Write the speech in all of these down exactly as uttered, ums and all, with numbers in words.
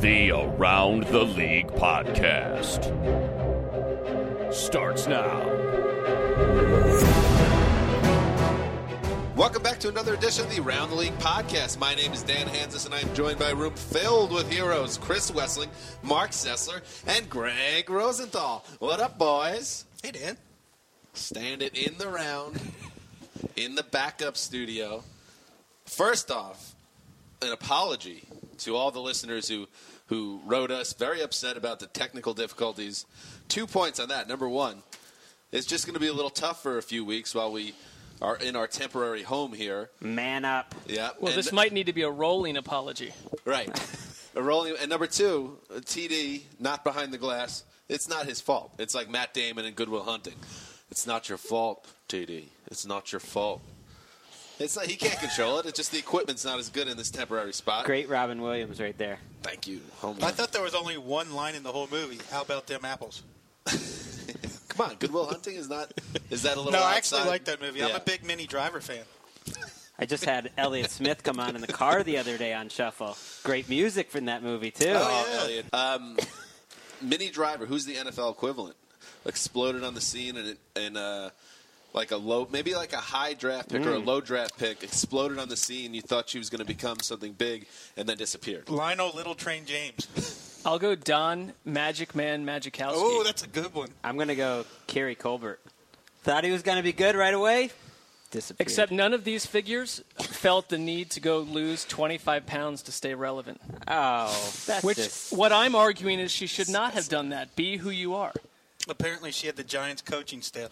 The Around the League podcast starts now. Welcome back to another edition of the Around the League podcast. My name is Dan Hansis, and I am joined by a room filled with heroes: Chris Wessling, Mark Sessler, and Greg Rosenthal. What up, boys? Hey, Dan. Stand it in the round, in the backup studio. First off, an apology to all the listeners who, who wrote us, very upset about the technical difficulties. Two points on that. Number one, it's just going to be a little tough for a few weeks while we are in our temporary home here. Man up. Yeah. Well, and, this might need to be a rolling apology. Right. a rolling. And number two, T D, not behind the glass. It's not his fault. It's like Matt Damon in Good Will Hunting. It's not your fault, T D. It's not your fault. It's not, he can't control it. It's just the equipment's not as good in this temporary spot. Great Robin Williams right there. Thank you, home I thought there was only one line in the whole movie. How about them apples? Come on, Good Will Hunting is not. Is that a little? No, I outside? actually like that movie. I'm Yeah. a big Minnie Driver fan. I just had Elliott Smith come on in the car the other day on Shuffle. Great music from that movie, too. Oh, yeah. Elliot. Um, Minnie Driver, who's the N F L equivalent, exploded on the scene and and uh, like a low, maybe like a high draft pick mm. or a low draft pick, exploded on the scene. You thought she was going to become something big, and then disappeared. Lionel Little Train James. I'll go Don Magic Man Magikowski. Oh, that's a good one. I'm going to go Kerry Colbert. Thought he was going to be good right away. Disappeared. Except none of these figures felt the need to go lose twenty-five pounds to stay relevant. Oh, that's Which, just... what I'm arguing is she should not have done that. Be who you are. Apparently, she had the Giants coaching staff.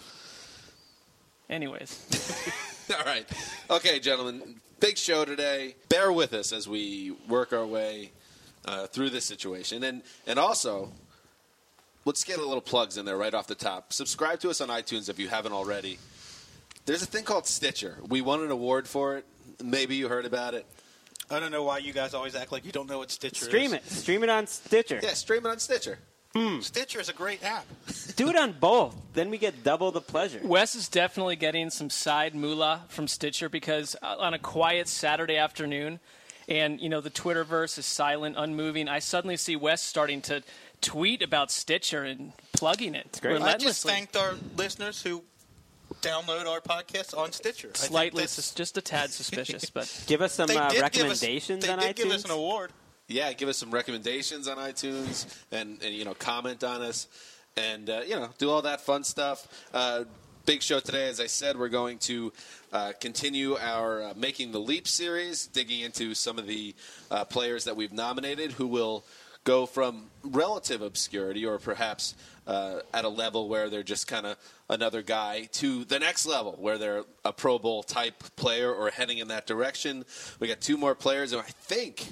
Anyways. All right. Okay, gentlemen. Big show today. Bear with us as we work our way uh, through this situation. And and also, let's get a little plugs in there right off the top. Subscribe to us on iTunes if you haven't already. There's a thing called Stitcher. We won an award for it. Maybe you heard about it. I don't know why you guys always act like you don't know what Stitcher Stream is. it. Stream it on Stitcher. Yeah, stream it on Stitcher. Mm. Stitcher is a great app. Do it on both. Then we get double the pleasure. Wes is definitely getting some side moolah from Stitcher because uh, on a quiet Saturday afternoon, and, you know, the Twitterverse is silent, unmoving, I suddenly see Wes starting to tweet about Stitcher and plugging it great. relentlessly. I just thanked our listeners who download our podcast on Stitcher. Slightly, sus- just a tad suspicious, but give us some they uh, did recommendations give us, on they iTunes. did give us an award. Yeah, give us some recommendations on iTunes and, and you know, comment on us and, uh, you know, do all that fun stuff. Uh, big show today. As I said, we're going to uh, continue our uh, Making the Leap series, digging into some of the uh, players that we've nominated who will go from relative obscurity or perhaps uh, at a level where they're just kind of another guy to the next level where they're a Pro Bowl type player or heading in that direction. We got two more players, and I think,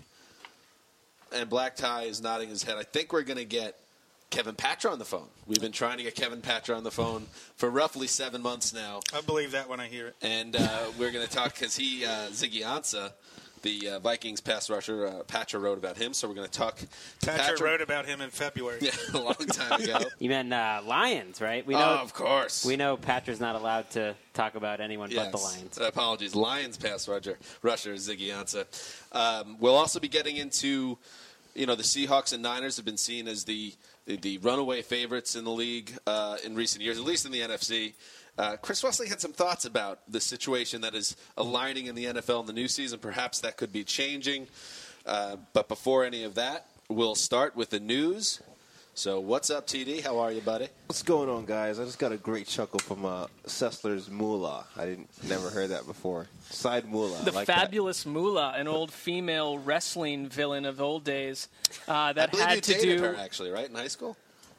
and Black Tie is nodding his head, I think we're going to get Kevin Patra on the phone. We've been trying to get Kevin Patra on the phone for roughly seven months now. I believe that when I hear it. And uh, we're going to talk because he, uh, Ziggy Ansah, the uh, Vikings pass rusher, uh, Patra wrote about him, so we're going to talk to Patra. Patra. wrote about him in February. Yeah, a long time ago. You meant uh, Lions, right? We know, oh, of course. We know Patra's not allowed to talk about anyone yes. but the Lions. Apologies. Lions pass rusher, rusher Ziggy Ansah. Um, we'll also be getting into, you know, the Seahawks and Niners have been seen as the the, the runaway favorites in the league uh, in recent years, at least in the N F C. Uh, Chris Wesley had some thoughts about the situation that is aligning in the N F L in the new season. Perhaps that could be changing. Uh, but before any of that, we'll start with the news. So what's up, T D? How are you, buddy? What's going on, guys? I just got a great chuckle from uh, Sessler's Moolah. I didn't never heard that before. Side Moolah. The I like fabulous Moolah, an old female wrestling villain of old days uh, that I believe had you to dated do. her, actually, right, in high school?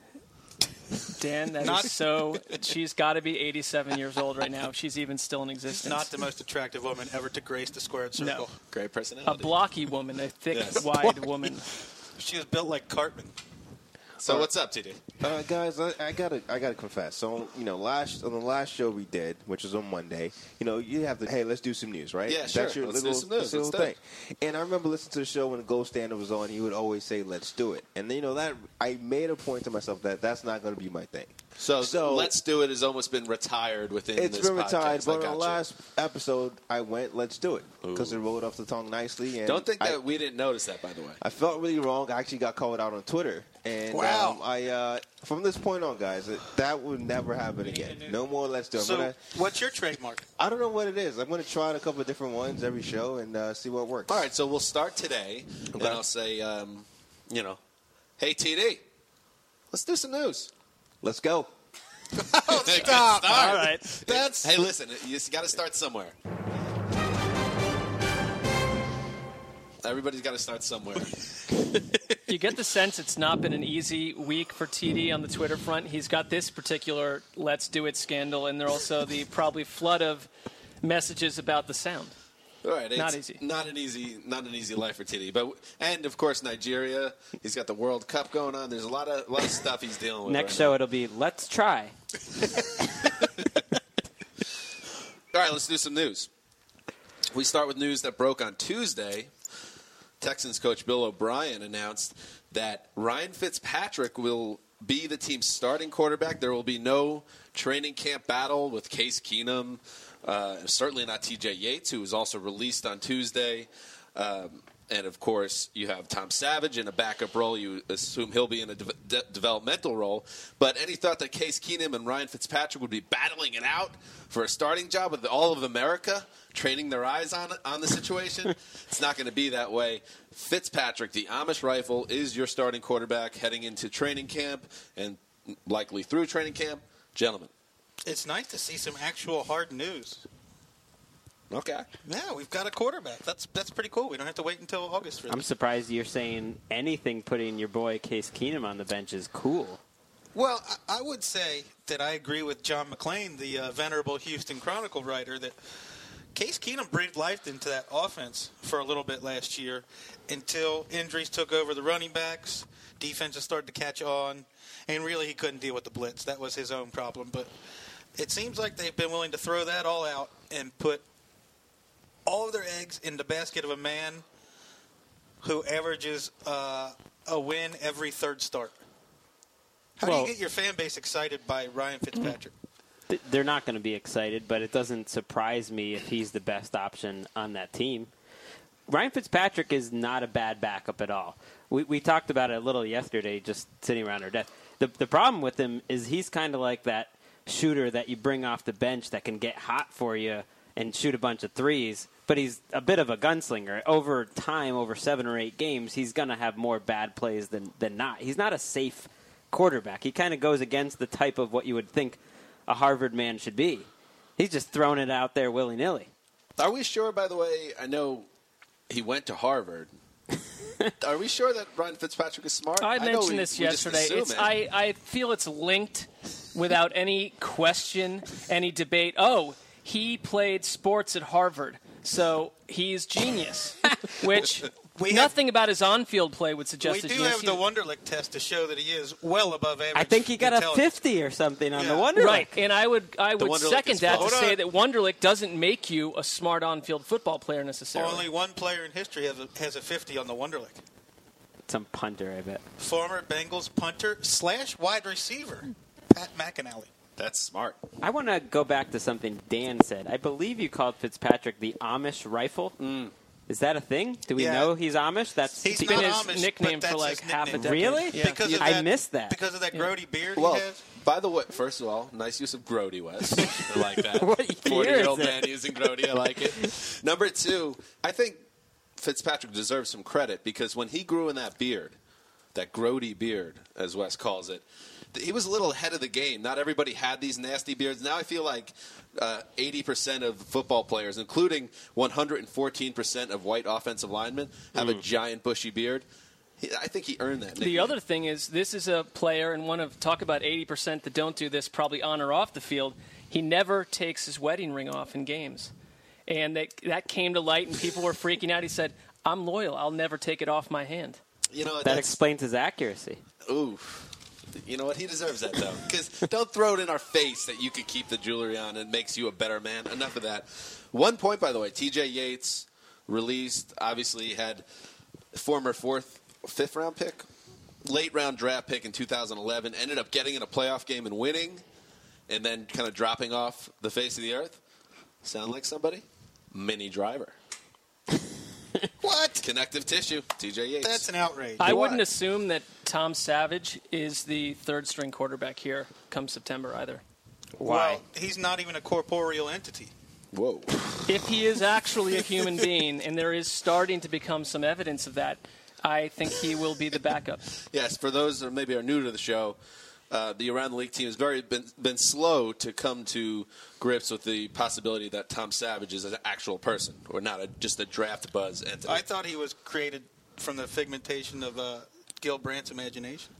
Dan, that Not- is so. She's got to be eighty-seven years old right now. If she's even still in existence. Not the most attractive woman ever to grace the squared circle. No. Great A personality. blocky woman, a thick, Yes. wide woman. She was built like Cartman. So what's up, T D? Uh, guys, I, I gotta, I gotta confess. So, you know, last on the last show we did, which was on Monday, you know, you have to, hey, let's do some news, right? Yeah, sure. That's your Let's little, do some news. little Let's do thing. And I remember listening to the show when the Gold Standard was on. He would always say, "Let's do it." And you know that I made a point to myself that that's not going to be my thing. So, So- Let's Do It has almost been retired within It's this been retired, podcast. but I on the got you. last episode, I went, "Let's do it," because it rolled off the tongue nicely. And Don't think that I, we didn't notice that, by the way. I felt really wrong. I actually got called out on Twitter, and Wow. um, I uh, from this point on, guys, it, that would never happen again. No more. Let's do it. I'm So, gonna, what's your trademark? I don't know what it is. I'm going to try a couple of different ones every show and uh, see what works. All right, so we'll start today, and Okay. I'll say, um, you know, hey, T D, let's do some news. Let's go. Oh, stop. All right. That's hey, listen, you got to start somewhere. Everybody's got to start somewhere. You get the sense it's not been an easy week for T D on the Twitter front. He's got this particular "Let's Do It" scandal, and there also the probably flood of messages about the sound. All right, Not it's easy. Not an easy, not an easy life for T D. But and of course Nigeria. He's got the World Cup going on. There's a lot of, a lot of stuff he's dealing with. Next right show now. it'll be Let's Try. All right, let's do some news. We start with news that broke on Tuesday. Texans coach Bill O'Brien announced that Ryan Fitzpatrick will be the team's starting quarterback. There will be no training camp battle with Case Keenum, uh, certainly not T J Yates, who was also released on Tuesday. Um, and, of course, you have Tom Savage in a backup role. You assume he'll be in a de- de- developmental role. But any thought that Case Keenum and Ryan Fitzpatrick would be battling it out for a starting job with all of America training their eyes on on the situation? It's not going to be that way. Fitzpatrick, the Amish rifle, is your starting quarterback heading into training camp and likely through training camp. Gentlemen. It's nice to see some actual hard news. Okay. Yeah, we've got a quarterback. That's that's pretty cool. We don't have to wait until August for I'm this. surprised you're saying anything putting your boy Case Keenum on the bench is cool. Well, I, I would say that I agree with John McClain, the uh, venerable Houston Chronicle writer, that Case Keenum breathed life into that offense for a little bit last year until injuries took over the running backs, defenses started to catch on, and really he couldn't deal with the blitz. That was his own problem. But it seems like they've been willing to throw that all out and put all of their eggs in the basket of a man who averages uh, a win every third start. How Well- do you get your fan base excited by Ryan Fitzpatrick? Th- They're not going to be excited, but it doesn't surprise me if he's the best option on that team. Ryan Fitzpatrick is not a bad backup at all. We, we talked about it a little yesterday, just sitting around our desk. The, the problem with him is he's kind of like that shooter that you bring off the bench that can get hot for you and shoot a bunch of threes, but he's a bit of a gunslinger. Over time, over seven or eight games, he's going to have more bad plays than, than not. He's not a safe quarterback. He kind of goes against the type of what you would think a Harvard man should be. He's just throwing it out there willy-nilly. Are we sure, by the way, I know he went to Harvard. Are we sure that Ryan Fitzpatrick is smart? I know mentioned we- this we just yesterday. assume It's, it. I, I feel it's linked without any question, any debate. Oh, he played sports at Harvard, so he's genius. Which We have- nothing about his on-field play would suggest We a do genius. have the Wonderlic test to show that he is well above average. I think he got a intelligence. fifty or something on Yeah. the Wonderlic. Right, and I would I would Wonderlic second is that to Hold say on. that Wonderlic doesn't make you a smart on-field football player necessarily. Only one player in history has a, has a fifty on the Wonderlic. Some punter, I bet. Former Bengals punter slash wide receiver, Pat McAnally. That's smart. I want to go back to something Dan said. I believe you called Fitzpatrick the Amish rifle. Mm. Is that a thing? Do we Yeah. know he's Amish? That's He's been not his Amish, nickname but for that's like his half a nickname. decade. Really? Yeah. Because of I that, missed that. Because of that grody beard Well, he has. by the way, first of all, nice use of Grody, Wes. I like that. What year forty-year-old is it? man using Grody. I like it. Number two, I think Fitzpatrick deserves some credit because when he grew in that beard, that Grody beard, as Wes calls it, th- he was a little ahead of the game. Not everybody had these nasty beards. Now I feel like uh, eighty percent of football players, including one hundred fourteen percent of white offensive linemen, have a giant bushy beard. He, I think he earned that nickname. The other thing is, this is a player, and one of talk about eighty percent that don't do this, probably on or off the field. He never takes his wedding ring off in games, and that that came to light, and people were freaking out. He said, "I'm loyal. I'll never take it off my hand." You know That that's- explains his accuracy. Ooh. You know what? He deserves that, though. Because don't throw it in our face that you could keep the jewelry on and it makes you a better man. Enough of that. One point, by the way, T J Yates released, obviously had former fourth, fifth round pick, late round draft pick in two thousand eleven, ended up getting in a playoff game and winning, and then kind of dropping off the face of the earth. Sound like somebody? Mini Driver. What? Connective tissue, T J Yates. That's an outrage. I Do wouldn't I? assume that Tom Savage is the third string quarterback here come September either. Well, he's not even a corporeal entity. Whoa. If he is actually a human being, and there is starting to become some evidence of that, I think he will be the backup. Yes, for those that maybe are new to the show, uh, the Around the League team has very been, been slow to come to grips with the possibility that Tom Savage is an actual person or not a, just a draft buzz entity. I thought he was created from the figmentation of uh, Gil Brandt's imagination.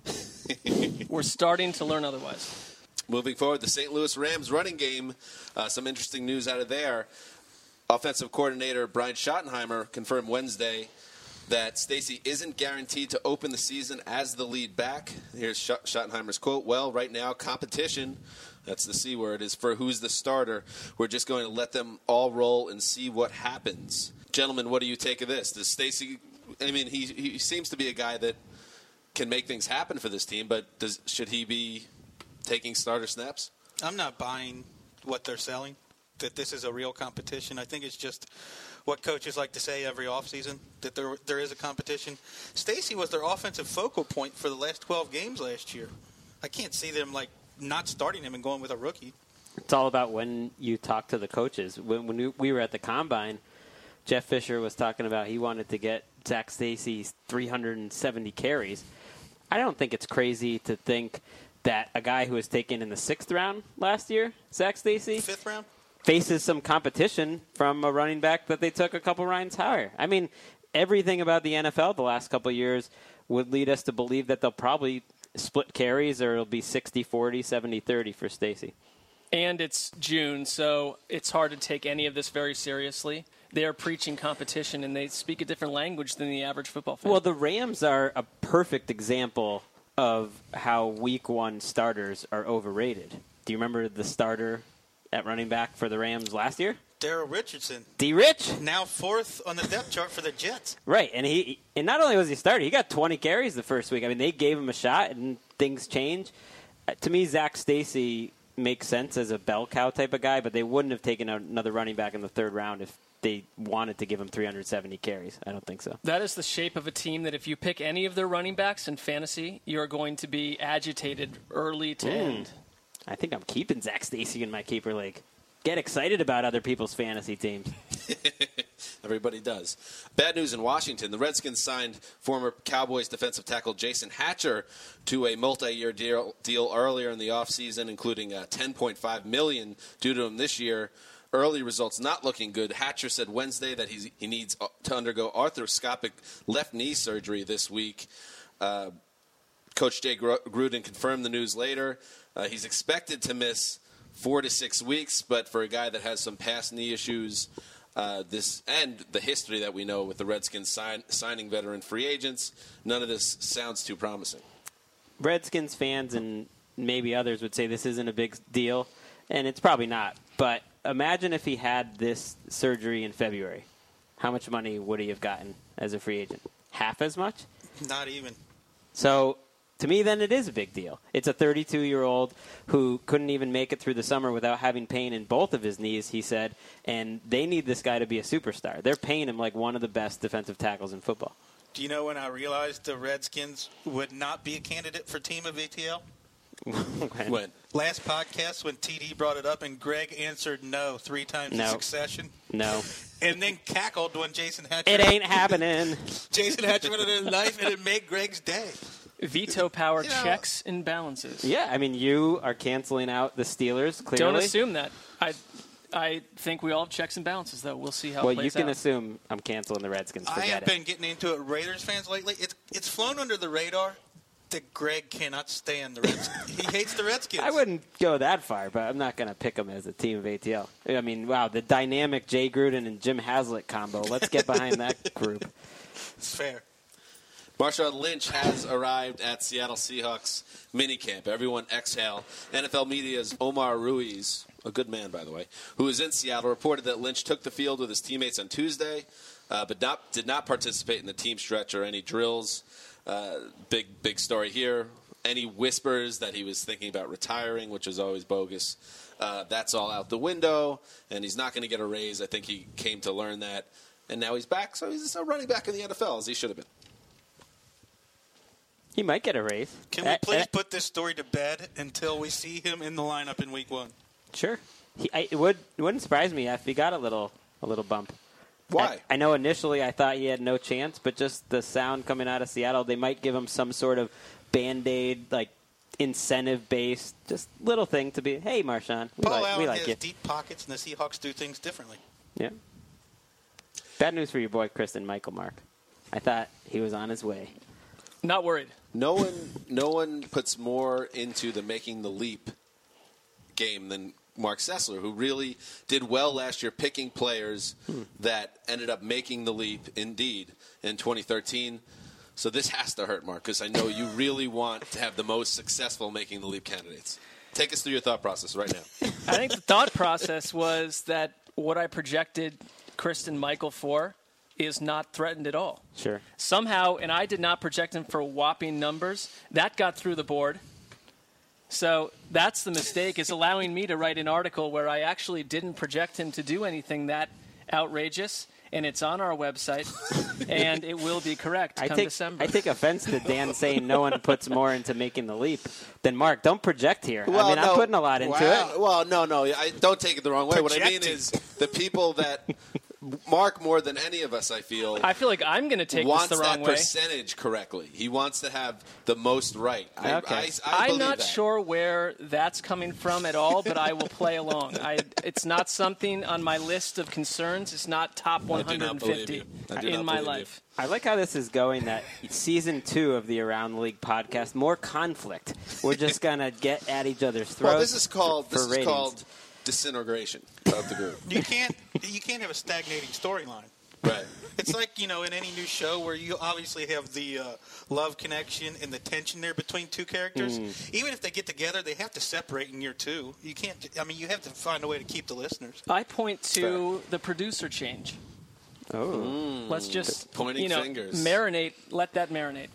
We're starting to learn otherwise. Moving forward, the Saint Louis Rams running game, uh, some interesting news out of there. Offensive coordinator Brian Schottenheimer confirmed Wednesday that Stacy isn't guaranteed to open the season as the lead back. Here's Sch- Schottenheimer's quote, well, right now, competition, that's the C word, is for who's the starter. We're just going to let them all roll and see what happens. Gentlemen, what do you take of this? Does Stacy, I mean, he, he seems to be a guy that can make things happen for this team, but does should he be taking starter snaps? I'm not buying what they're selling, that this is a real competition. I think it's just what coaches like to say every offseason, that there there is a competition. Stacy was their offensive focal point for the last twelve games last year. I can't see them like not starting him and going with a rookie. It's all about when you talk to the coaches. When, when we were at the Combine, Jeff Fisher was talking about he wanted to get Zach Stacy's three hundred seventy carries. I don't think it's crazy to think that a guy who was taken in the sixth round last year, Zach Stacy, Fifth round? faces some competition from a running back that they took a couple rounds higher. I mean, everything about the N F L the last couple of years would lead us to believe that they'll probably split carries or it'll be sixty forty, seventy thirty for Stacy. And it's June, so it's hard to take any of this very seriously. They are preaching competition, and they speak a different language than the average football fan. Well, the Rams are a perfect example of how week one starters are overrated. Do you remember the starter at running back for the Rams last year? Daryl Richardson, D. Rich. now fourth on the depth chart for the Jets. Right, and he and not only was he started, he got twenty carries the first week. I mean, they gave him a shot, and things change. Uh, to me, Zach Stacy makes sense as a bell cow type of guy, but they wouldn't have taken another running back in the third round if they wanted to give him three hundred seventy carries. I don't think so. That is the shape of a team that if you pick any of their running backs in fantasy, you're going to be agitated early to end. I think I'm keeping Zach Stacy in my keeper league. Get excited about other people's fantasy teams. Everybody does. Bad news in Washington. The Redskins signed former Cowboys defensive tackle Jason Hatcher to a multi-year deal, deal earlier in the offseason, including uh, ten point five million dollars due to him this year. Early results not looking good. Hatcher said Wednesday that he's, he needs to undergo arthroscopic left knee surgery this week. Uh, Coach Jay Gruden confirmed the news later. Uh, he's expected to miss four to six weeks, but for a guy that has some past knee issues, uh, this and the history that we know with the Redskins sign, signing veteran free agents, none of this sounds too promising. Redskins fans and maybe others would say this isn't a big deal, and it's probably not. But imagine if he had this surgery in February. How much money would he have gotten as a free agent? Half as much? Not even. So to me, then it is a big deal. It's a thirty-two-year-old who couldn't even make it through the summer without having pain in both of his knees, he said, and they need this guy to be a superstar. They're paying him like one of the best defensive tackles in football. Do you know when I realized the Redskins would not be a candidate for Team of A T L? when? When? Last podcast when T D brought it up and Greg answered no three times No. in succession. No. And then cackled when Jason Hatcher. It ain't happening. Jason Hatcher went in a knife and it made Greg's day. Veto power You know- checks and balances. Yeah, I mean, you are canceling out the Steelers, clearly. Don't assume that. I I think we all have checks and balances, though. We'll see how Well, it plays you can out. assume I'm canceling the Redskins. I Forget have it. been getting into it, Raiders fans lately. It's it's flown under the radar that Greg cannot stand the Redskins. He hates the Redskins. I wouldn't go that far, but I'm not going to pick them as a team of A T L. I mean, wow, the dynamic Jay Gruden and Jim Haslett combo. Let's get behind that group. It's fair. Marshawn Lynch has arrived at Seattle Seahawks minicamp. Everyone exhale. N F L Media's Omar Ruiz, a good man, by the way, who is in Seattle, reported that Lynch took the field with his teammates on Tuesday, uh, but not, did not participate in the team stretch or any drills. Uh, big, big story here. Any whispers that he was thinking about retiring, which is always bogus, uh, that's all out the window, and he's not going to get a raise. I think he came to learn that, and now he's back, so he's a running back in the N F L, as he should have been. He might get a raise. Can we Uh, please uh, put this story to bed until we see him in the lineup in week one? Sure. He, I, it would it wouldn't surprise me if he got a little a little bump. Why? I, I know initially I thought he had no chance, but just the sound coming out of Seattle, they might give him some sort of Band-Aid, like incentive-based, just little thing to be, hey, Marshawn, we Paul like, Allen we like has you. deep pockets, and the Seahawks do things differently. Yeah. Bad news for your boy, Kristen Michael, Mark. I thought he was on his way. Not worried. No one, no one puts more into the making the leap game than Mark Sessler, who really did well last year picking players hmm. that ended up making the leap, indeed, in twenty thirteen. So this has to hurt, Mark, because I know you really want to have the most successful making the leap candidates. Take us through your thought process right now. I think the thought process was that what I projected Kristen Michael for is not threatened at all. Sure. Somehow, and I did not project him for whopping numbers, that got through the board. So that's the mistake, is allowing me to write an article where I actually didn't project him to do anything that outrageous, and it's on our website, and it will be correct I come take, December. I take offense to Dan saying no one puts more into making the leap than Mark. Don't project here. Well, I mean, no, I'm putting a lot into wow. it. Well, no, no. I, don't take it the wrong way. What I mean Projecting. is the people that Mark, more than any of us, I feel, I feel like I'm going to take wants this the wrong that way. percentage correctly. He wants to have the most right. I, Okay. I, I I'm believe not that. sure where that's coming from at all, but I will play along. I, it's not something on my list of concerns. It's not top one I do not hundred believe fifty you. I do in not my believe you. life. I like how this is going, that season two of the Around the League podcast, more conflict. We're just going to get at each other's throats. Well, this is called for, this for is ratings. called disintegration of the group. You can't you can't have a stagnating storyline. Right. It's like, you know, in any new show where you obviously have the uh, love connection and the tension there between two characters. Mm. Even if they get together, they have to separate in year two. You can't. I mean, you have to find a way to keep the listeners. I point to the producer change. Oh. Let's just Pointing you know, fingers. marinate. Let that marinate.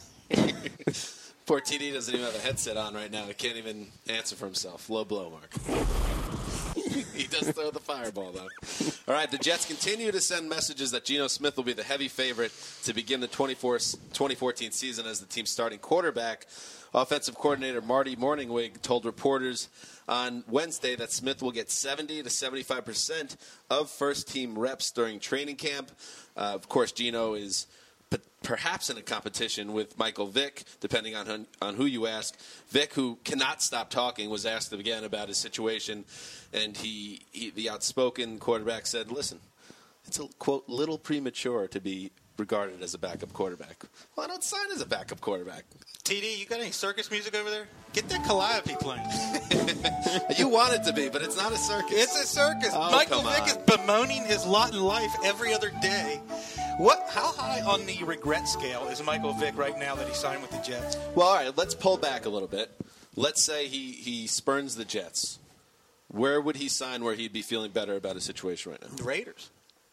Poor T D doesn't even have a headset on right now. He can't even answer for himself. Low blow, Mark. He does throw the fireball, though. All right, the Jets continue to send messages that Geno Smith will be the heavy favorite to begin the twenty fourteen season as the team's starting quarterback. Offensive coordinator Marty Morningwig told reporters on Wednesday that Smith will get seventy to seventy-five percent of first-team reps during training camp. Uh, of course, Geno is p- perhaps in a competition with Michael Vick, depending on who, on who you ask. Vick, who cannot stop talking, was asked again about his situation, and he, he the outspoken quarterback said, listen, it's a, quote, little premature to be regarded as a backup quarterback. Well, I don't sign as a backup quarterback. T D, you got any circus music over there? Get that Calliope playing. You want it to be, but it's not a circus. It's a circus. Oh, Michael come Vick on. is bemoaning his lot in life every other day. What? How high on the regret scale is Michael Vick right now that he signed with the Jets? Well, all right, let's pull back a little bit. Let's say he, he spurns the Jets. Where would he sign where he'd be feeling better about his situation right now? The Raiders.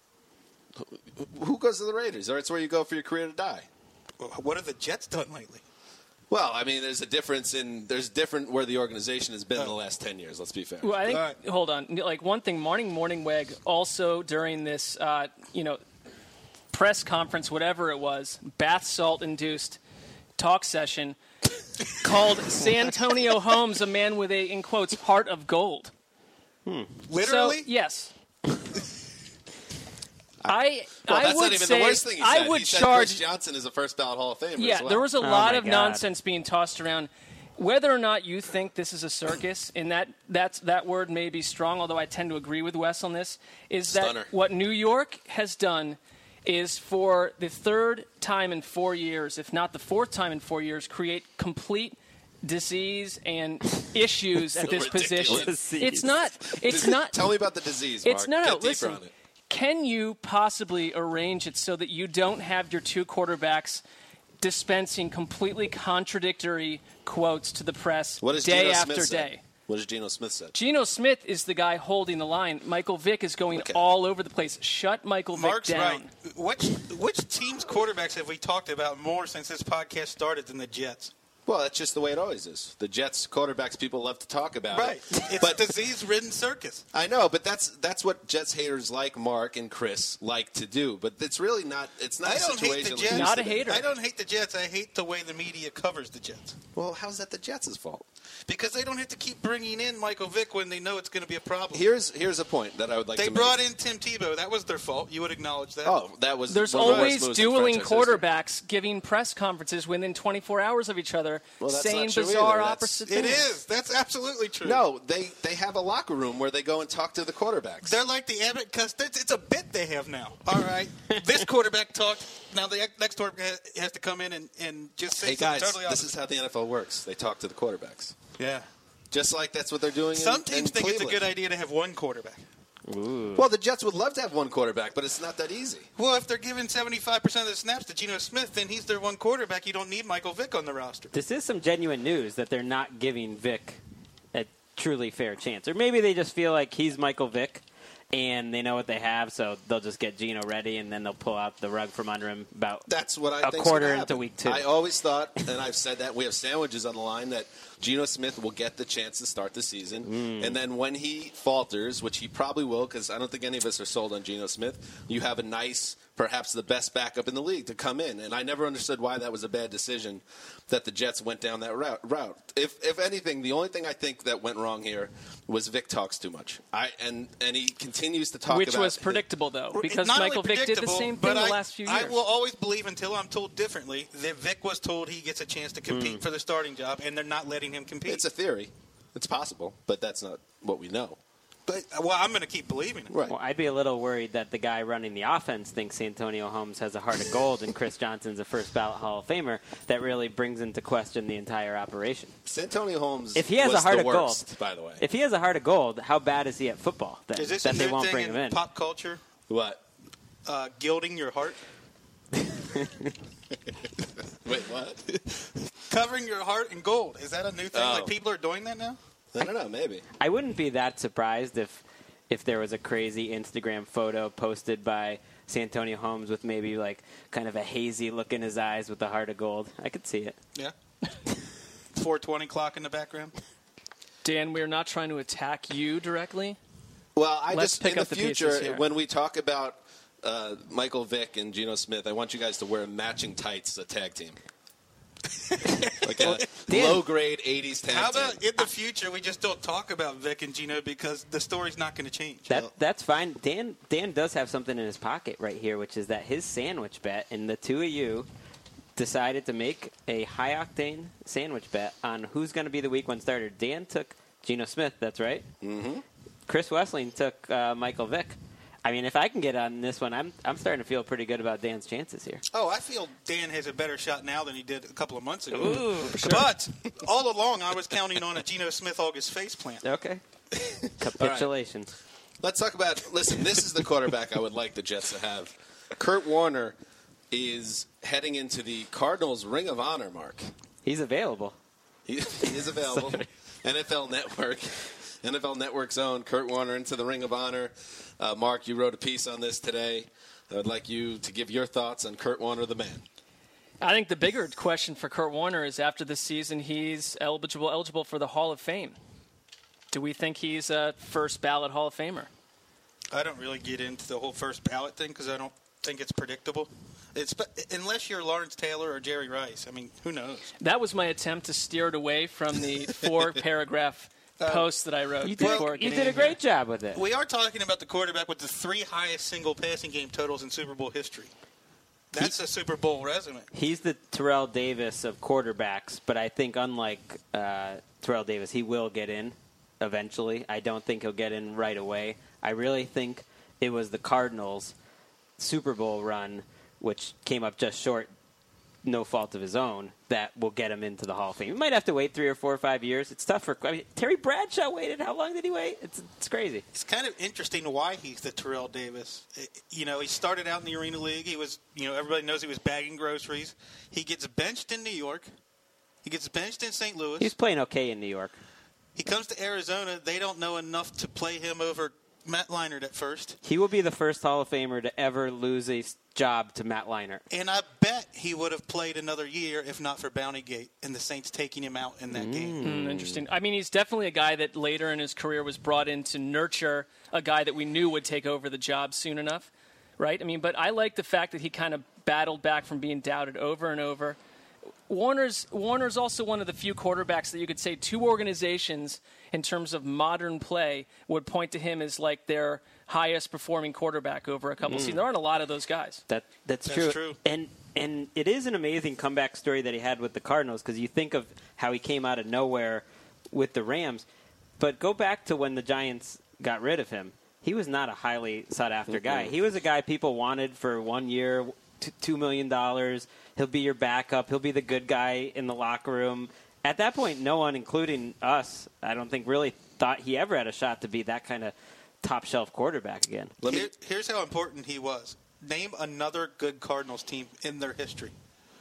Who goes to the Raiders? Or it's where you go for your career to die. What have the Jets done lately? Well, I mean, there's a difference in there's different where the organization has been in the last ten years. Let's be fair. Well, I think. All right. Hold on. Like one thing, Morning Morningweg also during this, uh, you know, press conference, whatever it was, bath salt induced talk session, called Santonio Holmes a man with a, in quotes, heart of gold. Literally? So, yes. I Well, I that's would not even say the worst thing he I said. would he said charge. Chris Johnson is a first ballot Hall of Famer. Yeah, as well. there was a Oh, lot my of God. nonsense being tossed around. Whether or not you think this is a circus, and that that's, that word may be strong, although I tend to agree with Wes on this, is Stunner. that what New York has done is for the third time in four years, if not the fourth time in four years, create complete disease and issues at this ridiculous. position. It's not. It's not. Tell me about the disease, Mark. It's no, no. Get deeper Listen, on it. can you possibly arrange it so that you don't have your two quarterbacks dispensing completely contradictory quotes to the press What does day Geno after Smith say? day. What does Geno Smith say? Geno Smith is the guy holding the line. Michael Vick is going Okay. all over the place. Shut Michael Mark's Vick down. right. Which which team's quarterbacks have we talked about more since this podcast started than the Jets? Well, that's just the way it always is. The Jets quarterbacks people love to talk about Right. it. It's But a disease-ridden circus. I know, but that's that's what Jets haters like Mark and Chris like to do. But it's really not. It's not I a don't situation hate the like Jets. it Not used a to be. hater. I don't hate the Jets. I hate the way the media covers the Jets. Well, how's that the Jets' fault? Because they don't have to keep bringing in Michael Vick when they know it's going to be a problem. Here's here's a point that I would like they to brought make. in Tim Tebow. That was their fault. You would acknowledge that. Oh, that was There's one of the worst always moves in dueling franchise history. quarterbacks giving press conferences within twenty-four hours of each other, Well, that's saying not true bizarre either. That's- opposite It things. is. That's absolutely true. No, they they have a locker room where they go and talk to the quarterbacks. They're like the Abbott Costello. It's a bit they have now. All right. This quarterback talked. Now the next quarterback has to come in and, and just say hey something guys, totally this opposite. is how the N F L works. They talk to the quarterbacks. Yeah. Just like that's what they're doing. Some in, teams in think it's a Cleveland. good idea to have one quarterback. Well, the Jets would love to have one quarterback, but it's not that easy. Well, if they're giving seventy-five percent of the snaps to Geno Smith, then he's their one quarterback. You don't need Michael Vick on the roster. This is some genuine news that they're not giving Vic a truly fair chance. Or maybe they just feel like he's Michael Vick and they know what they have, so they'll just get Geno ready and then they'll pull out the rug from under him about That's what I a think quarter into week two. I always thought, and I've said that, we have sandwiches on the line, that Geno Smith will get the chance to start the season. Mm. And then when he falters, which he probably will, because I don't think any of us are sold on Geno Smith, you have a nice, perhaps the best backup in the league to come in. And I never understood why that was a bad decision that the Jets went down that route. route. If if anything, the only thing I think that went wrong here was Vic talks too much. I and, and he continues to talk Which about was predictable, though, because Not only Michael Vick did the predictable, same thing but the I, last few years. I will always believe until I'm told differently that Vic was told he gets a chance to compete Mm. for the starting job, and they're not letting him compete. It's a theory. It's possible, but that's not what we know. but well, I'm going to keep believing it. Right. Well, I'd be a little worried that the guy running the offense thinks Antonio Holmes has a heart of gold and Chris Johnson's a first ballot Hall of Famer. That really brings into question the entire operation. Santonio Holmes If he has was a heart the of worst, gold, by the way. If he has a heart of gold, how bad is he at football? Then, Is this that a they new won't thing bring in him in. pop culture? What? Uh, gilding your heart, Wait, what? covering your heart in gold. Is that a new thing? Oh. Like people are doing that now? I don't know, maybe. I wouldn't be that surprised if if there was a crazy Instagram photo posted by Santonio Holmes with maybe like kind of a hazy look in his eyes with a heart of gold. I could see it. Yeah. four twenty clock in the background. Dan, we're not trying to attack you directly. Well, I Let's just, pick in the up the future, pieces here. when we talk about uh, Michael Vick and Geno Smith, I want you guys to wear matching tights as a tag team. Like a Dan- low-grade eighties tag How team. about in the future we just don't talk about Vic and Geno because the story's not going to change? That that's fine. Dan Dan does have something in his pocket right here, which is that his sandwich bet, and the two of you decided to make a high octane sandwich bet on who's going to be the week one starter. Dan took Geno Smith. That's right. Mm-hmm. Chris Wessling took uh, Michael Vick. I mean, if I can get on this one, I'm I'm starting to feel pretty good about Dan's chances here. Oh, I feel Dan has a better shot now than he did a couple of months ago. Ooh, But all along, I was counting on a Geno Smith August face plant. Okay. Capitulation. Let's talk about, listen, this is the quarterback I would like the Jets to have. Kurt Warner is heading into the Cardinals Ring of Honor, Mark. He's available. He, he is available. N F L Network. N F L Network's own Kurt Warner into the Ring of Honor. Uh, Mark, you wrote a piece on this today. I would like you to give your thoughts on Kurt Warner, the man. I think the bigger question for Kurt Warner is after this season he's eligible eligible for the Hall of Fame. Do we think he's a first ballot Hall of Famer? I don't really get into the whole first ballot thing because I don't think it's predictable. It's unless you're Lawrence Taylor or Jerry Rice. I mean, who knows? That was my attempt to steer it away from the four-paragraph post that I wrote. You did, before you getting did a in great here. job with it. We are talking about the quarterback with the three highest single passing game totals in Super Bowl history. That's a Super Bowl resume. He's the Terrell Davis of quarterbacks, but I think unlike uh, Terrell Davis, he will get in eventually. I don't think he'll get in right away. I really think it was the Cardinals' Super Bowl run, which came up just short no fault of his own, that will get him into the Hall of Fame. He might have to wait three or four or five years. It's tough for I mean, Terry Bradshaw waited. How long did he wait? It's it's crazy. It's kind of interesting why he's the Terrell Davis. You know, he started out in the Arena League. He was, you know, everybody knows he was bagging groceries. He gets benched in New York. He gets benched in Saint Louis. He's playing okay in New York. He comes to Arizona. They don't know enough to play him over Matt Leinart at first. He will be the first Hall of Famer to ever lose a job to Matt Leinart. And I bet he would have played another year if not for Bountygate and the Saints taking him out in that mm. game. Mm, interesting. I mean, he's definitely a guy that later in his career was brought in to nurture a guy that we knew would take over the job soon enough, right? I mean, but I like the fact that he kind of battled back from being doubted over and over. Warner's Warner's also one of the few quarterbacks that you could say two organizations in terms of modern play would point to him as like their highest performing quarterback over a couple mm. seasons. There aren't a lot of those guys. That that's, that's true. true. And and it is an amazing comeback story that he had with the Cardinals, because you think of how he came out of nowhere with the Rams, but go back to when the Giants got rid of him. He was not a highly sought after mm-hmm. guy. He was a guy people wanted for one year, two million dollars. He'll be your backup. He'll be the good guy in the locker room. At that point, no one, including us, I don't think really thought he ever had a shot to be that kind of top-shelf quarterback again. Let me, Here, here's how important he was. Name another good Cardinals team in their history.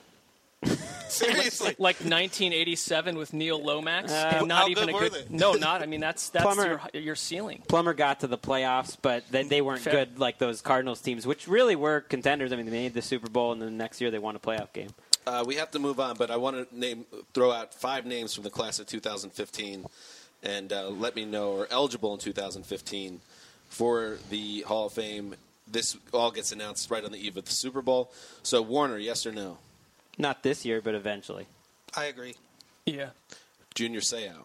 Seriously. Like, like nineteen eighty-seven with Neil Lomax. Uh, and not how even good a were good. they? No, not. I mean, that's that's Plummer, your, your ceiling. Plummer got to the playoffs, but they, they weren't Fair. good like those Cardinals teams, which really were contenders. I mean, they made the Super Bowl, and then the next year they won a playoff game. Uh, we have to move on, but I want to name, throw out five names from the class of two thousand fifteen, and uh, let me know are eligible in two thousand fifteen for the Hall of Fame. This all gets announced right on the eve of the Super Bowl. So, Warner, yes or no? Not this year, but eventually. I agree. Yeah. Junior Seau.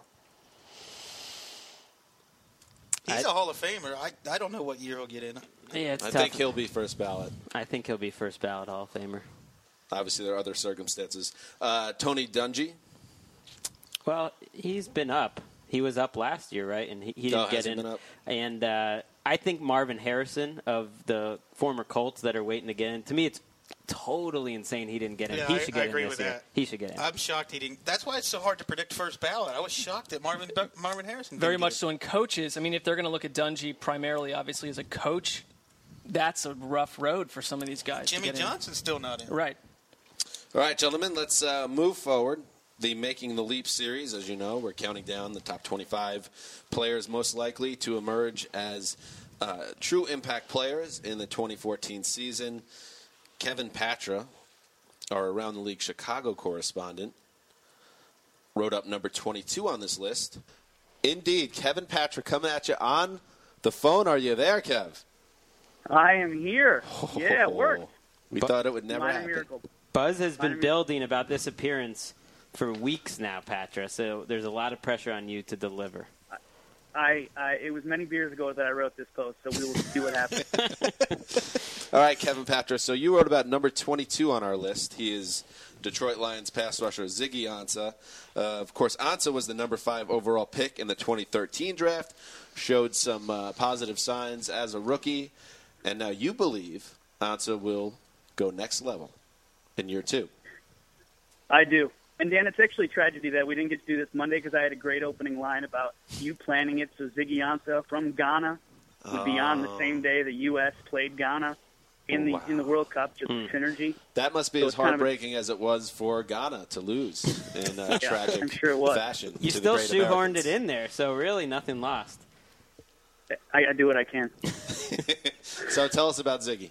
He's I, a Hall of Famer. I, I don't know what year he'll get in. Yeah, it's I tough. think he'll be first ballot. I think he'll be first ballot Hall of Famer. Obviously, there are other circumstances. Uh, Tony Dungy. Well, he's been up. He was up last year, right? And he, he didn't Oh, get has he in. been up? And uh, I think Marvin Harrison of the former Colts that are waiting to get in. To me, it's totally insane he didn't get in. Yeah, he I- should I get agree in this with year. that. He should get in. I'm shocked he didn't. That's why it's so hard to predict first ballot. I was shocked that Marvin Marvin Harrison didn't Very get much it. so in coaches. I mean, if they're going to look at Dungy primarily, obviously, as a coach, that's a rough road for some of these guys. to Jimmy get in. Johnson's still not in. Right. All right, gentlemen, let's uh, move forward. The Making the Leap series, as you know, we're counting down the top twenty-five players most likely to emerge as uh, true impact players in the twenty fourteen season. Kevin Patra, our Around the League Chicago correspondent, wrote up number twenty-two on this list. Indeed, Kevin Patra coming at you on the phone. Are you there, Kev? I am here. Yeah, it worked. We thought it would never Minor happen. miracle. Buzz has been Minor building about this appearance for weeks now, Patra, so there's a lot of pressure on you to deliver. I, I it was many beers ago that I wrote this post, so we will see what happens. All right, Kevin Patra. So you wrote about number twenty-two on our list. He is Detroit Lions pass rusher Ziggy Ansah. Uh, of course, Ansah was the number five overall pick in the twenty thirteen draft. Showed some uh, positive signs as a rookie, and now you believe Ansah will go next level in year two. I do. And, Dan, it's actually a tragedy that we didn't get to do this Monday because I had a great opening line about you planning it so Ziggy Ansah from Ghana would be on the same day the U S played Ghana in the Wow. in the World Cup, just Mm. synergy. That must be So as it's kind of a- heartbreaking as it was for Ghana to lose in uh, Yeah, tragic I'm sure it was. fashion. You to the still great shoehorned Americans. it in there, so really nothing lost. I, I do what I can. So tell us about Ziggy.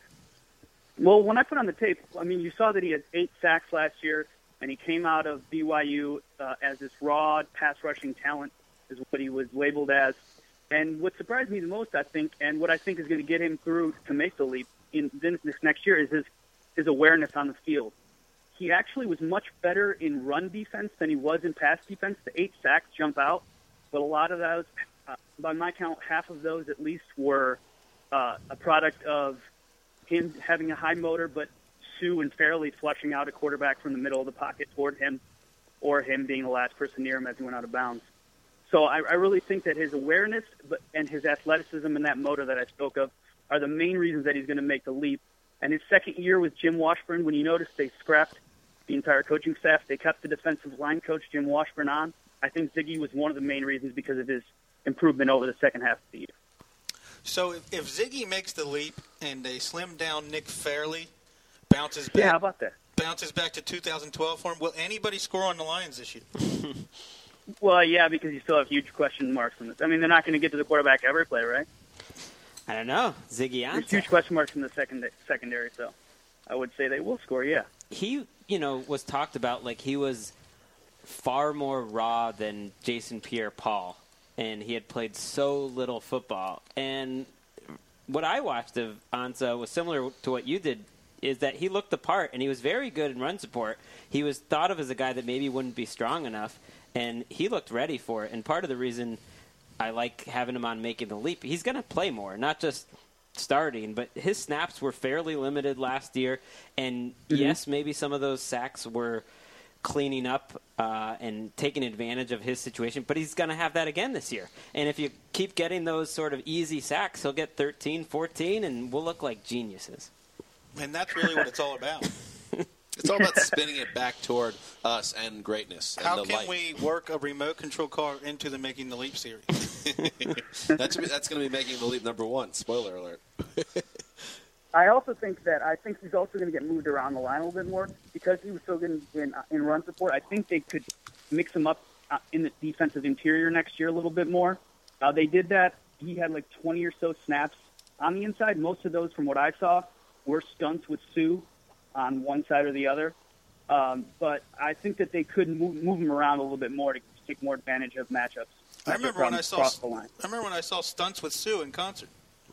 Well, when I put on the tape, I mean, you saw that he had eight sacks last year, and he came out of B Y U uh, as this raw pass rushing talent, is what he was labeled as. And what surprised me the most, I think, and what I think is going to get him through to make the leap in this next year is his, his awareness on the field. He actually was much better in run defense than he was in pass defense. The eight sacks jump out, but a lot of those, uh, by my count, half of those at least were uh, a product of him having a high motor, but Sue and fairly flushing out a quarterback from the middle of the pocket toward him, or him being the last person near him as he went out of bounds. So I, I really think that his awareness but, and his athleticism and that motor that I spoke of are the main reasons that he's going to make the leap. And his second year with Jim Washburn, when you notice they scrapped the entire coaching staff. They kept the defensive line coach, Jim Washburn, on. I think Ziggy was one of the main reasons because of his improvement over the second half of the year. So if, if Ziggy makes the leap and they slim down Nick Fairley, bounces back, Yeah, how about that? bounces back to two thousand twelve for him, will anybody score on the Lions this year? Well, yeah, because you still have huge question marks on this. I mean, they're not going to get to the quarterback every play, right? I don't know. Ziggy There's Ansah. huge question marks in the second secondary, so I would say they will score, yeah. He, you know, was talked about like he was far more raw than Jason Pierre-Paul, and he had played so little football. And what I watched of Ansah was similar to what you did, is that he looked the part, and he was very good in run support. He was thought of as a guy that maybe wouldn't be strong enough, and he looked ready for it. And part of the reason I like having him on making the leap, he's going to play more, not just starting, but his snaps were fairly limited last year. And Mm-hmm. yes, maybe some of those sacks were cleaning up uh, and taking advantage of his situation, but he's going to have that again this year. And if you keep getting those sort of easy sacks, he'll get thirteen, fourteen, and we'll look like geniuses. And that's really what it's all about. It's all about spinning it back toward us and greatness. And How the can light. we work a remote control car into the Making the Leap series? That's, that's going to be making the leap number one. Spoiler alert. I also think that I think he's also going to get moved around the line a little bit more because he was so good in, in, in run support. I think they could mix him up uh, in the defensive interior next year a little bit more. Uh, they did that. He had like twenty or so snaps on the inside. Most of those, from what I saw, were stunts with Sue on one side or the other. Um, but I think that they could move, move him around a little bit more to take more advantage of matchups. I remember when I saw across the line. I remember when I saw stunts with Sue in concert.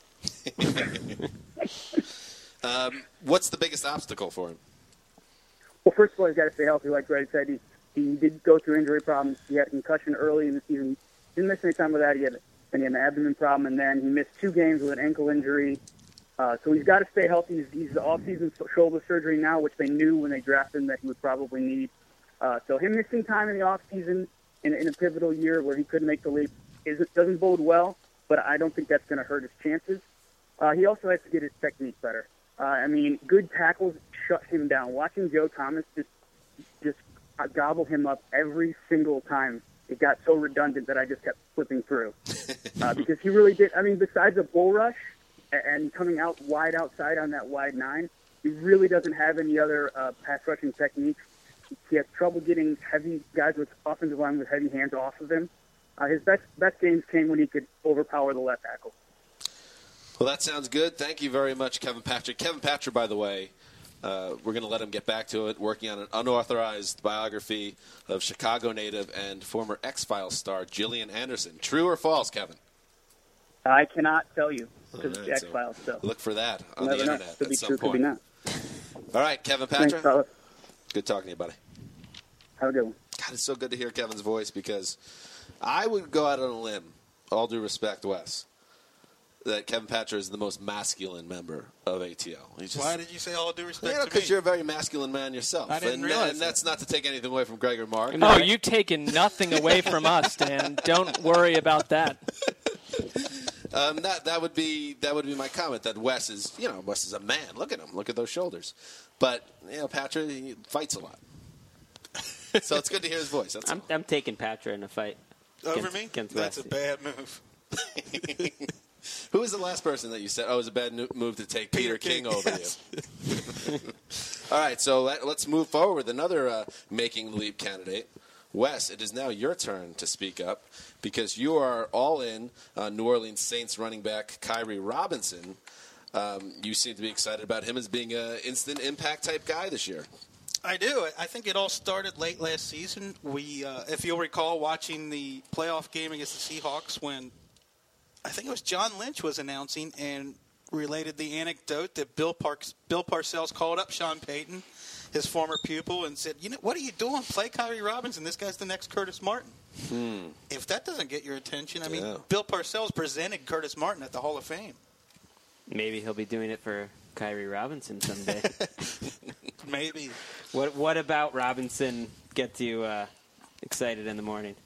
Um, what's the biggest obstacle for him? Well, first of all, he's got to stay healthy. Like Greg said, he, he did go through injury problems. He had a concussion early in the season. Didn't miss any time with that. He had, then he had an abdomen problem, and then he missed two games with an ankle injury. Uh, so he's got to stay healthy. He's, he's off-season shoulder surgery now, which they knew when they drafted him that he would probably need. Uh, so him missing time in the off-season in, in a pivotal year where he couldn't make the leap is, doesn't bode well, but I don't think that's going to hurt his chances. Uh, he also has to get his technique better. Uh, I mean, good tackles shut him down. Watching Joe Thomas just just gobble him up every single time, it got so redundant that I just kept flipping through. Uh, because he really did. I mean, besides a bull rush and coming out wide outside on that wide nine, he really doesn't have any other uh, pass rushing techniques. He has trouble getting heavy guys with offensive line with heavy hands off of him. Uh, his best best games came when he could overpower the left tackle. Well, that sounds good. Thank you very much, Kevin Patrick. Kevin Patrick, by the way, uh, we're going to let him get back to it, working on an unauthorized biography of Chicago native and former X-Files star Gillian Anderson. True or false, Kevin? I cannot tell you because All it's right, the X-Files. So Look for that on never the know. internet Could at be some true, point. could be not. All right, Kevin Thanks, Patrick. fellas. Good talking to you, buddy. Have a good one. God, it's so good to hear Kevin's voice because I would go out on a limb, all due respect, Wes, that Kevin Patrick is the most masculine member of A T L. He's just, Why did you say all due respect you know, to because me? you're a very masculine man yourself. I didn't and, realize and that. that's not to take anything away from Greg or Mark. No, you've taken nothing away from us, Dan. Don't worry about that. Um, that that would be that would be my comment. That Wes is, you know, Wes is a man. Look at him. Look at those shoulders. But you know, Patrick he fights a lot, so it's good to hear his voice. That's I'm, all. I'm taking Patra in a fight. Over against- me? against That's a Wes. bad move. Who was the last person that you said? Oh, it was a bad no- move to take Peter, Peter King, King, over yes. you. All right, so let, let's move forward with another uh, making the leap candidate. Wes, it is now your turn to speak up because you are all in uh, New Orleans Saints running back Kyrie Robinson. Um, you seem to be excited about him as being an instant impact type guy this year. I do. I think it all started late last season. We, uh, if you'll recall, watching the playoff game against the Seahawks when I think it was John Lynch was announcing and related the anecdote that Bill Parks, Bill Parcells called up Sean Payton, his former pupil, and said, "You know, what are you doing? Play Kyrie Robinson. This guy's the next Curtis Martin." Hmm. If that doesn't get your attention, I mean, Yeah. Bill Parcells presented Curtis Martin at the Hall of Fame. Maybe he'll be doing it for Kyrie Robinson someday. Maybe. What What about Robinson gets you uh, excited in the morning?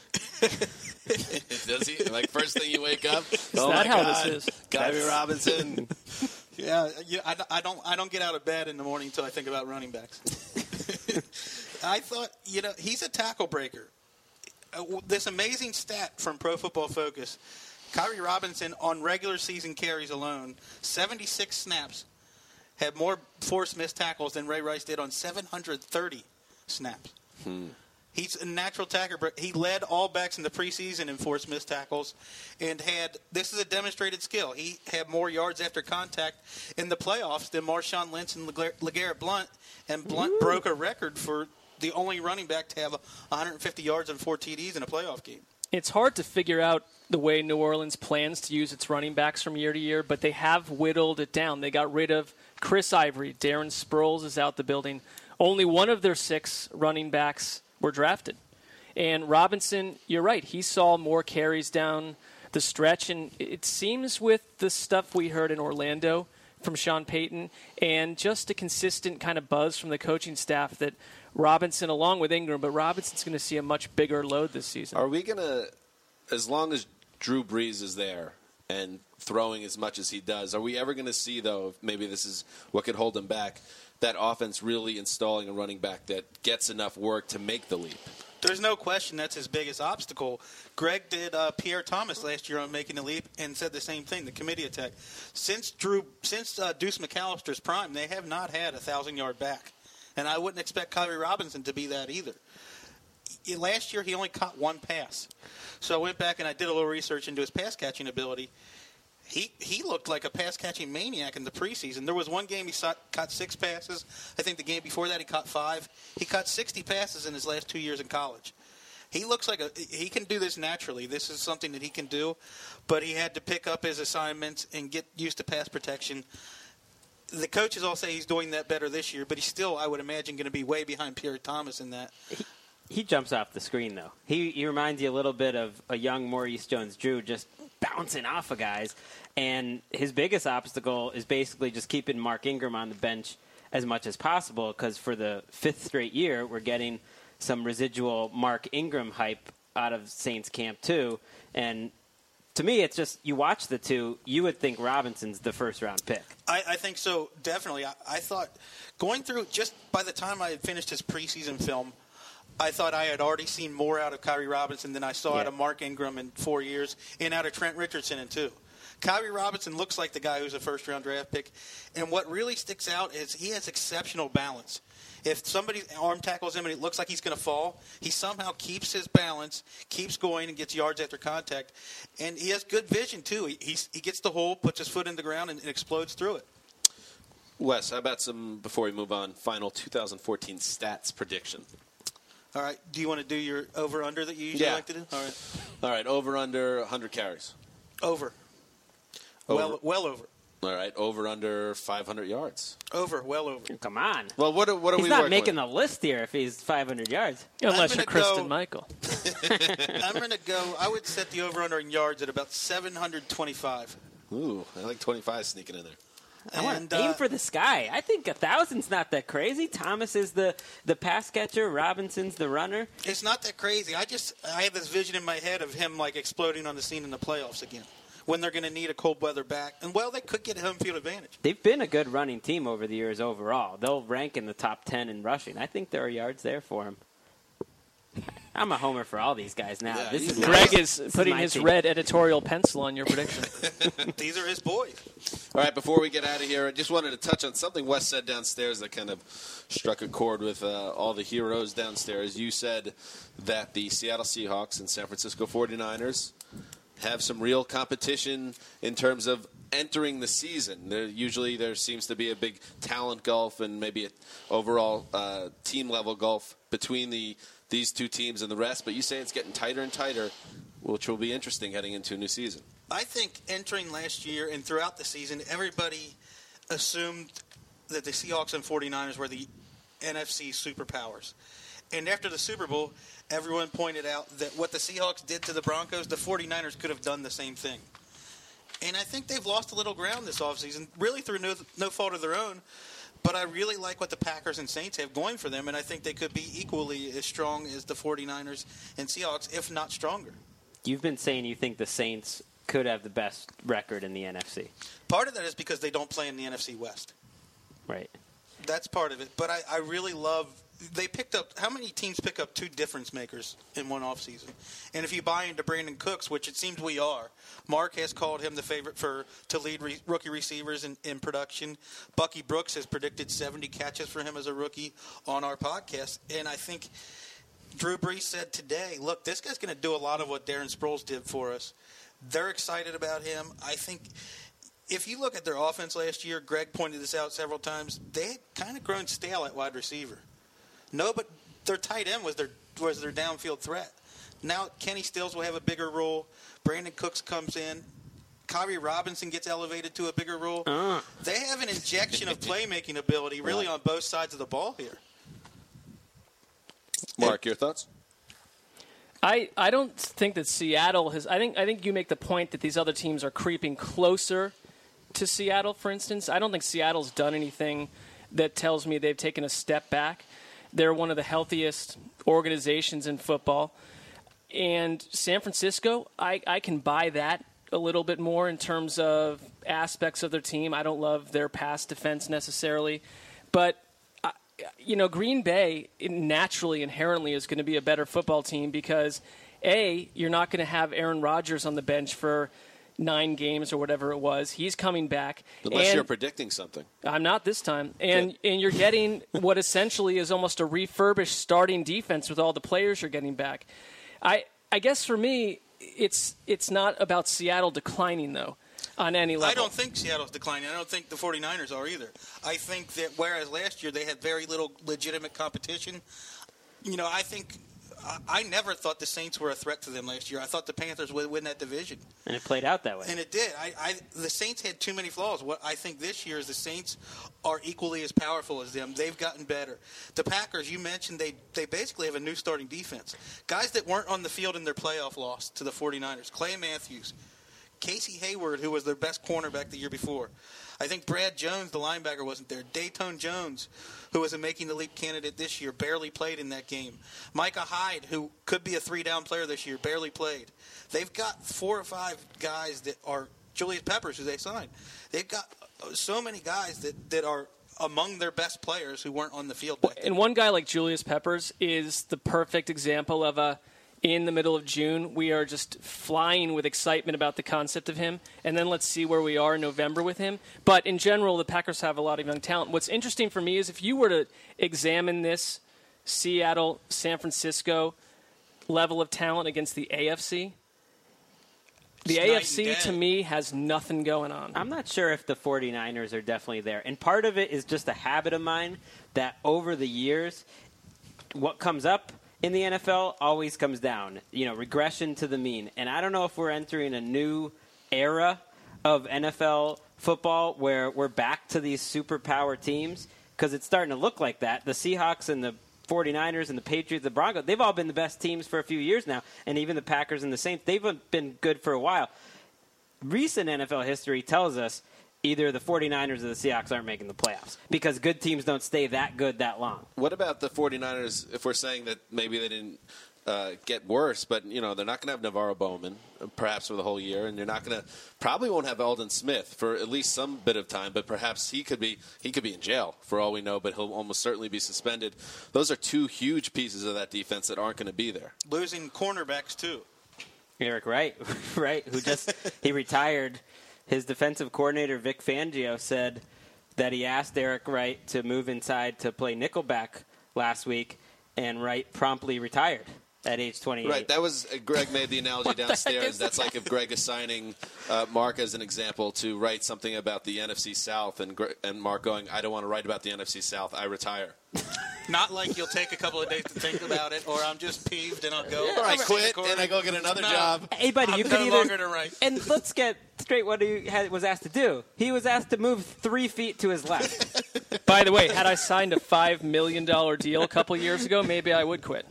Does he? Like first thing you wake up? Is that my how God, this is? Kyrie Robinson. Yeah, yeah I, I don't. I don't get out of bed in the morning until I think about running backs. I thought, you know, he's a tackle breaker. Uh, this amazing stat from Pro Football Focus, Kyrie Robinson on regular season carries alone, seventy-six snaps, had more forced missed tackles than Ray Rice did on seven hundred thirty snaps. Hmm. He's a natural tackler. He led all backs in the preseason in forced missed tackles and had, this is a demonstrated skill. He had more yards after contact in the playoffs than Marshawn Lynch and LeGarrette Blount, and Blount Ooh. broke a record for the only running back to have one hundred fifty yards and four T Ds in a playoff game. It's hard to figure out the way New Orleans plans to use its running backs from year to year, but they have whittled it down. They got rid of Chris Ivory. Darren Sproles is out the building. Only one of their six running backs were drafted. And Robinson, you're right, he saw more carries down the stretch, and it seems with the stuff we heard in Orlando from Sean Payton and just a consistent kind of buzz from the coaching staff that Robinson, along with Ingram, but Robinson's going to see a much bigger load this season. Are we going to, as long as Drew Brees is there and throwing as much as he does, are we ever going to see, though, if maybe this is what could hold him back, that offense really installing a running back that gets enough work to make the leap? There's no question that's his biggest obstacle. Greg did uh, Pierre Thomas last year on Making the Leap and said the same thing, the committee attack. Since Drew, since uh, Deuce McAllister's prime, they have not had a thousand-yard back. And I wouldn't expect Kyrie Robinson to be that either. Last year, he only caught one pass. So I went back and I did a little research into his pass-catching ability. He he looked like a pass-catching maniac in the preseason. There was one game he saw, caught six passes. I think the game before that he caught five. He caught sixty passes in his last two years in college. He looks like a he can do this naturally. This is something that he can do, but he had to pick up his assignments and get used to pass protection. The coaches all say he's doing that better this year, but he's still, I would imagine, going to be way behind Pierre Thomas in that. He, he jumps off the screen, though. He, he reminds you a little bit of a young Maurice Jones-Drew, just bouncing off of guys. And his biggest obstacle is basically just keeping Mark Ingram on the bench as much as possible, because for the fifth straight year, we're getting some residual Mark Ingram hype out of Saints camp, too. And to me, it's just, you watch the two, you would think Robinson's the first-round pick. I, I think so, definitely. I, I thought, going through, just by the time I had finished his preseason film, I thought I had already seen more out of Kyrie Robinson than I saw yeah. out of Mark Ingram in four years and out of Trent Richardson in two. Kyrie Robinson looks like the guy who's a first-round draft pick. And what really sticks out is he has exceptional balance. If somebody arm tackles him and it looks like he's going to fall, he somehow keeps his balance, keeps going, and gets yards after contact. And he has good vision, too. He he's, he gets the hole, puts his foot in the ground, and, and explodes through it. Wes, how about some, before we move on, final two thousand fourteen stats prediction? All right. Do you want to do your over-under that you usually yeah. like to do? All right. All right, over-under one hundred carries. Over. Over. Well, well over. All right, over under five hundred yards. Over, well over. Come on. Well, what are, what are he's we not making with? the list here if he's five hundred yards. Unless you're Kristen go, Michael. I'm going to go, I would set the over-under in yards at about seven hundred twenty-five. Ooh, I like twenty-five sneaking in there. I want And, to aim uh, for the sky. I think a thousand's not that crazy. Thomas is the, the pass catcher. Robinson's the runner. It's not that crazy. I just, I have this vision in my head of him, like, exploding on the scene in the playoffs again, when they're going to need a cold weather back. And, well, they could get home field advantage. They've been a good running team over the years overall. They'll rank in the top ten in rushing. I think there are yards there for him. I'm a homer for all these guys now. Yeah, this is Greg my, is this putting is his team. red editorial pencil on your prediction. These are his boys. All right, before we get out of here, I just wanted to touch on something Wes said downstairs that kind of struck a chord with uh, all the heroes downstairs. You said that the Seattle Seahawks and San Francisco forty-niners have some real competition in terms of entering the season. There, usually there seems to be a big talent gulf and maybe an overall uh, team-level gulf between the these two teams and the rest, but you say it's getting tighter and tighter, which will be interesting heading into a new season. I think entering last year and throughout the season, everybody assumed that the Seahawks and forty-niners were the N F C superpowers. And after the Super Bowl, everyone pointed out that what the Seahawks did to the Broncos, the forty-niners could have done the same thing. And I think they've lost a little ground this offseason, really through no, no fault of their own. But I really like what the Packers and Saints have going for them, and I think they could be equally as strong as the forty-niners and Seahawks, if not stronger. You've been saying you think the Saints could have the best record in the N F C. Part of that is because they don't play in the N F C West. Right. That's part of it. But I, I really love they picked up, how many teams pick up two difference makers in one offseason? And if you buy into Brandon Cooks, which it seems we are, Mark has called him the favorite for to lead re, rookie receivers in, in production. Bucky Brooks has predicted seventy catches for him as a rookie on our podcast. And I think Drew Brees said today, look, this guy's going to do a lot of what Darren Sproles did for us. They're excited about him. I think if you look at their offense last year, Greg pointed this out several times, they had kind of grown stale at wide receiver. No, but their tight end was their was their downfield threat. Now Kenny Stills will have a bigger role. Brandon Cooks comes in. Kyrie Robinson gets elevated to a bigger role. Uh. They have an injection of playmaking ability really on both sides of the ball here. Mark, your thoughts? I, I don't think that Seattle has. I think I think you make the point that these other teams are creeping closer to Seattle, for instance. I don't think Seattle's done anything that tells me they've taken a step back. They're one of the healthiest organizations in football. And San Francisco, I, I can buy that a little bit more in terms of aspects of their team. I don't love their pass defense necessarily. But, uh, you know, Green Bay naturally, inherently is going to be a better football team because, A, you're not going to have Aaron Rodgers on the bench for nine games or whatever it was. He's coming back. Unless and you're predicting something. I'm not this time. And and you're getting what essentially is almost a refurbished starting defense with all the players you're getting back. I I guess for me, it's it's not about Seattle declining, though, on any level. I don't think Seattle's declining. I don't think the 49ers are either. I think that whereas last year they had very little legitimate competition, you know, I think I never thought the Saints were a threat to them last year. I thought the Panthers would win that division. And it played out that way. And it did. I, I, the Saints had too many flaws. What I think this year is the Saints are equally as powerful as them. They've gotten better. The Packers, you mentioned, they, they basically have a new starting defense. Guys that weren't on the field in their playoff loss to the 49ers. Clay Matthews, Casey Hayward, who was their best cornerback the year before. I think Brad Jones, the linebacker, wasn't there. Dayton Jones, who was a Making the Leap candidate this year, barely played in that game. Micah Hyde, who could be a three-down player this year, barely played. They've got four or five guys that are Julius Peppers, who they signed. They've got so many guys that, that are among their best players who weren't on the field back then. And one guy like Julius Peppers is the perfect example of a in the middle of June, we are just flying with excitement about the concept of him, and then let's see where we are in November with him. But in general, the Packers have a lot of young talent. What's interesting for me is if you were to examine this Seattle, San Francisco level of talent against the A F C, the A F C to me has nothing going on. I'm not sure if the 49ers are definitely there. And part of it is just a habit of mine that over the years, what comes up in the N F L always comes down, you know, regression to the mean. And I don't know if we're entering a new era of N F L football where we're back to these superpower teams because it's starting to look like that. The Seahawks and the 49ers and the Patriots, the Broncos, they've all been the best teams for a few years now. And even the Packers and the Saints, they've been good for a while. Recent N F L history tells us either the 49ers or the Seahawks aren't making the playoffs because good teams don't stay that good that long. What about the 49ers if we're saying that maybe they didn't uh, get worse, but, you know, they're not going to have Navarro Bowman perhaps for the whole year, and you're not going to probably won't have Aldon Smith for at least some bit of time, but perhaps he could be he could be in jail for all we know, but he'll almost certainly be suspended. Those are two huge pieces of that defense that aren't going to be there. Losing cornerbacks, too. Eric Wright, right, who just he retired. His defensive coordinator, Vic Fangio, said that he asked Eric Wright to move inside to play nickelback last week, and Wright promptly retired at age twenty-eight. Right, that was uh, Greg made the analogy downstairs. That's like if Greg assigning uh, Mark as an example to write something about the N F C South, and and Mark going, I don't want to write about the N F C South, I retire. Not like you'll take a couple of days to think about it, or I'm just peeved and I'll go. Or I quit and I go get another no, job. Hey, buddy, I'm you no could either. longer to write. And let's get straight what he had, was asked to do. He was asked to move three feet to his left. By the way, had I signed a five million dollars deal a couple years ago, maybe I would quit.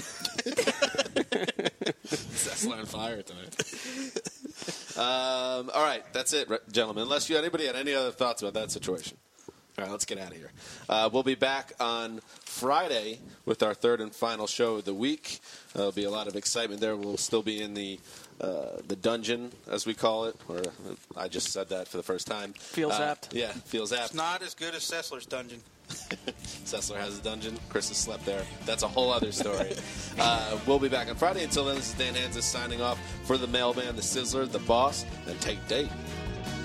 Sessler on fire tonight. Um, all right, that's it, gentlemen. Unless you anybody had any other thoughts about that situation. All right, let's get out of here. Uh, we'll be back on Friday with our third and final show of the week. Uh, there'll be a lot of excitement there. We'll still be in the uh, the dungeon, as we call it. Or I just said that for the first time. Feels uh, apt. Yeah, feels apt. It's not as good as Sessler's dungeon. Sessler has a dungeon. Chris has slept there. That's a whole other story. uh, we'll be back on Friday. Until then, this is Dan Hansis signing off for the Mailman, the Sizzler, the Boss, and Take Date.